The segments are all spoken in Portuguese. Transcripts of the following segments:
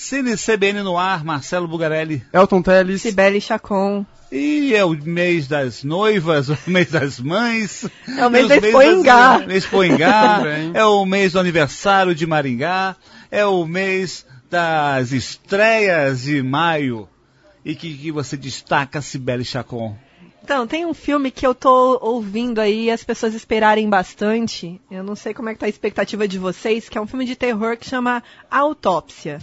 Cine CBN no ar, Marcelo Bugarelli, Elton Teles, Cibele Chacon. E é o mês das noivas, o mês das mães. É o mês da Expoingá. É o mês do aniversário de Maringá. É o mês das estreias de maio. E que você destaca, Cibele Chacon? Então, tem um filme que eu tô ouvindo aí as pessoas esperarem bastante. Eu não sei como é que tá a expectativa de vocês, que é um filme de terror que chama Autópsia.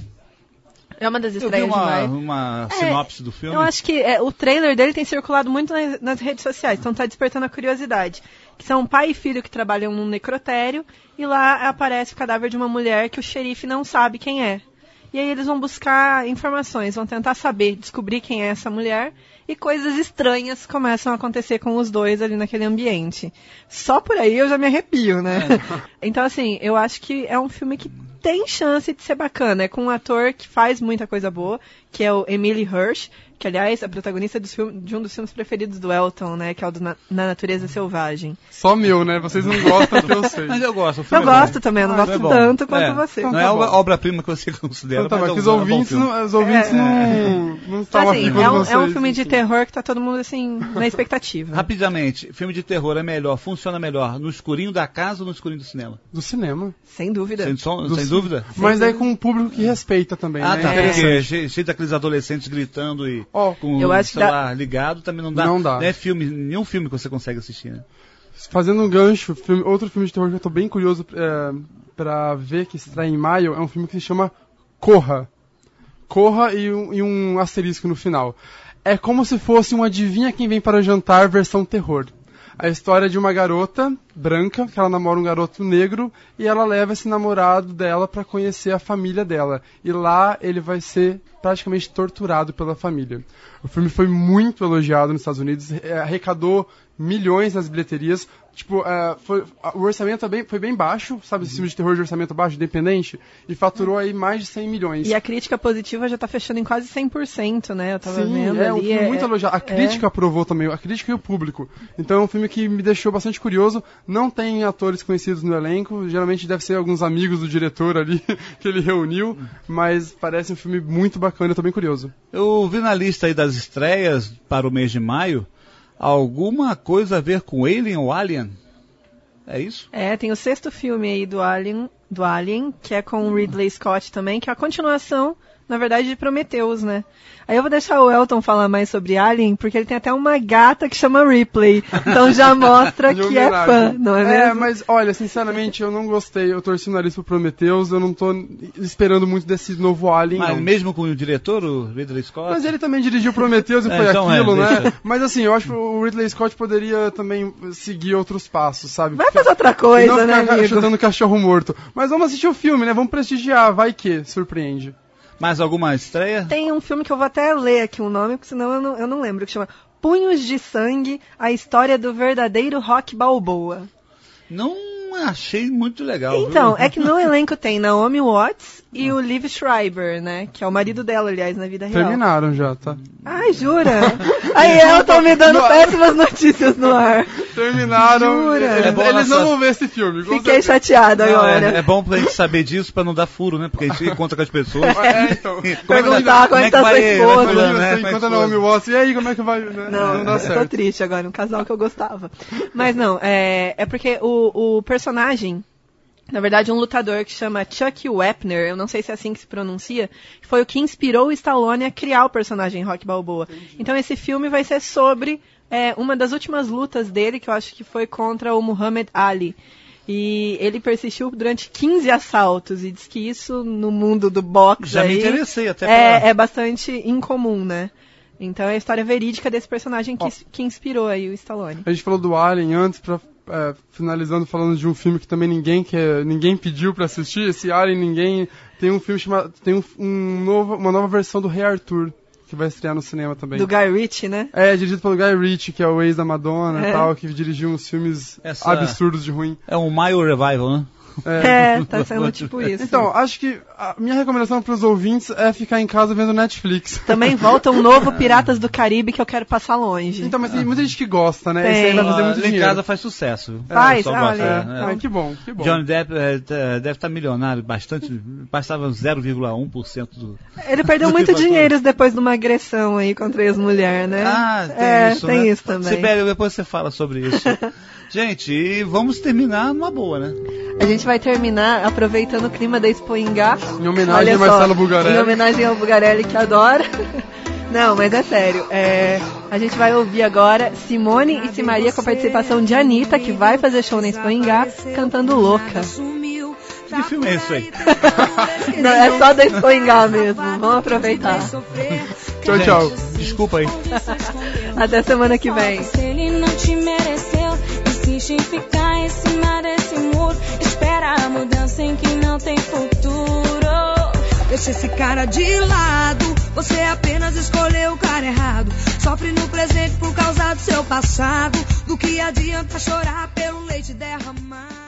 É uma das estreias de maio. Uma sinopse do filme. Eu acho que o trailer dele tem circulado muito nas redes sociais, então tá despertando a curiosidade. Que são um pai e filho que trabalham num necrotério, e lá aparece o cadáver de uma mulher que o xerife não sabe quem é. E aí eles vão buscar informações, vão tentar descobrir quem é essa mulher, e coisas estranhas começam a acontecer com os dois ali naquele ambiente. Só por aí eu já me arrepio, né? Então, assim, eu acho que é um filme que tem chance de ser bacana. É com um ator que faz muita coisa boa, que é o Emile Hirsch, que, aliás, é protagonista de um dos filmes preferidos do Elton, né? Que é o Na Natureza Selvagem. Só meu, né? Vocês não gostam que eu sei. Mas eu gosto. Eu gosto também, eu não gosto tanto quanto você. Não é a obra-prima que você considera, então, mas os ouvintes não estavam aqui quando vocês... É um filme de terror que tá todo mundo, assim, na expectativa. Rapidamente, filme de terror funciona melhor no escurinho da casa ou no escurinho do cinema? Do cinema. Sem dúvida. Sem dúvida? Mas aí com um público que respeita também, né? Tá. Cheio daqueles adolescentes gritando e com o celular ligado, também não dá. Não dá. Não é nenhum filme que você consegue assistir, né? Fazendo um gancho, outro filme de terror que eu tô bem curioso pra ver, que estreia em maio, é um filme que se chama Corra. Corra e um asterisco no final. É como se fosse um Adivinha Quem Vem para Jantar versão terror. A história de uma garota branca, que ela namora um garoto negro, e ela leva esse namorado dela para conhecer a família dela. E lá ele vai ser praticamente torturado pela família. O filme foi muito elogiado nos Estados Unidos, arrecadou milhões nas bilheterias. Tipo, o orçamento foi bem baixo, sabe, esse filme de terror de orçamento baixo, independente, e faturou aí mais de 100 milhões. E a crítica positiva já tá fechando em quase 100%, né? Eu tava vendo um filme muito elogiado. A crítica aprovou também, a crítica e o público. Então é um filme que me deixou bastante curioso. Não tem atores conhecidos no elenco, geralmente deve ser alguns amigos do diretor ali que ele reuniu, mas parece um filme muito bacana, eu tô bem curioso. Eu vi na lista aí das estreias para o mês de maio, alguma coisa a ver com Alien ou Alien? É isso? Tem o 6º filme aí do Alien, que é com o Ridley Scott também, que é a continuação, na verdade, de Prometheus, né? Aí eu vou deixar o Elton falar mais sobre Alien, porque ele tem até uma gata que chama Ripley. Então já mostra que é fã, não é mesmo? Mas olha, sinceramente, eu não gostei. Eu torci o nariz pro Prometheus, eu não tô esperando muito desse novo Alien. Mas não. Mesmo com o diretor, o Ridley Scott? Mas ele também dirigiu Prometheus e foi então aquilo, né? Mas assim, eu acho que o Ridley Scott poderia também seguir outros passos, sabe? Vai fazer outra coisa, não né, amigo? chutando cachorro morto. Mas vamos assistir o filme, né? Vamos prestigiar, vai que surpreende. Mais alguma estreia? Tem um filme que eu vou até ler aqui o nome, porque senão eu não lembro, que chama Punhos de Sangue, a história do verdadeiro Rock Balboa. Não achei muito legal. Então, viu? é que no elenco tem Naomi Watts e o Liev Schreiber, né? Que é o marido dela, aliás, na vida real. Terminaram já, tá? Ai, jura? Aí eu tô me dando péssimas notícias no ar. Terminaram. Jura? Eles não vão ver esse filme. Fiquei chateada agora. É bom pra gente saber disso, pra não dar furo, né? Porque a gente encontra com as pessoas. Então. Perguntar como é que tá sua esposa. Né? Enquanto a Naomi Watts, e aí, como é que vai? Né? Não dá certo. Eu tô triste agora, um casal que eu gostava. Mas não, é porque o personagem, na verdade, um lutador que chama Chuck Wepner, eu não sei se é assim que se pronuncia, foi o que inspirou o Stallone a criar o personagem Rock Balboa. Então esse filme vai ser sobre uma das últimas lutas dele, que eu acho que foi contra o Muhammad Ali. E ele persistiu durante 15 assaltos, e diz que isso no mundo do boxe já me interessei até é bastante incomum, né? Então é a história verídica desse personagem que inspirou aí o Stallone. A gente falou do Alien antes, finalizando falando de um filme que também ninguém pediu pra assistir, esse Alien tem um filme chamado, uma nova versão do Rei Arthur, que vai estrear no cinema também. Do Guy Ritchie, né? Dirigido pelo Guy Ritchie, que é o ex da Madonna e tal, que dirigiu uns filmes absurdos de ruim. É um Maio Revival, né? Tá sendo tipo isso. Então, acho que a minha recomendação pros ouvintes é ficar em casa vendo Netflix. Também volta um novo Piratas do Caribe que eu quero passar longe. Então, mas tem muita gente que gosta, né? Esse aí vai fazer muito dinheiro. Em casa faz sucesso. Faz? Que bom. Johnny Depp deve estar milionário bastante, bastava 0,1% do... Ele perdeu muito dinheiro depois de uma agressão aí contra a ex-mulher, né? Tem isso, né? Isso também. Sibeli, depois você fala sobre isso. Gente, e vamos terminar numa boa, né? A gente vai terminar aproveitando o clima da Expo Ingá. Em homenagem a Marcelo Bugarelli. Em homenagem ao Bugarelli, que adora. Não, mas é sério. A gente vai ouvir agora Simone e Simaria com a participação de Anitta, que vai fazer show na Expo Ingá, cantando Louca. Que filme é isso aí? Não, é só da Expo Ingá mesmo. Vamos aproveitar. Tchau, tchau. Desculpa aí. Até semana que vem. Se ele não te mereceu, insiste em ficar em cima desse muro. Espera a mudança em que não tem futuro. Deixa esse cara de lado. Você apenas escolheu o cara errado. Sofre no presente por causa do seu passado. Do que adianta chorar pelo leite derramado?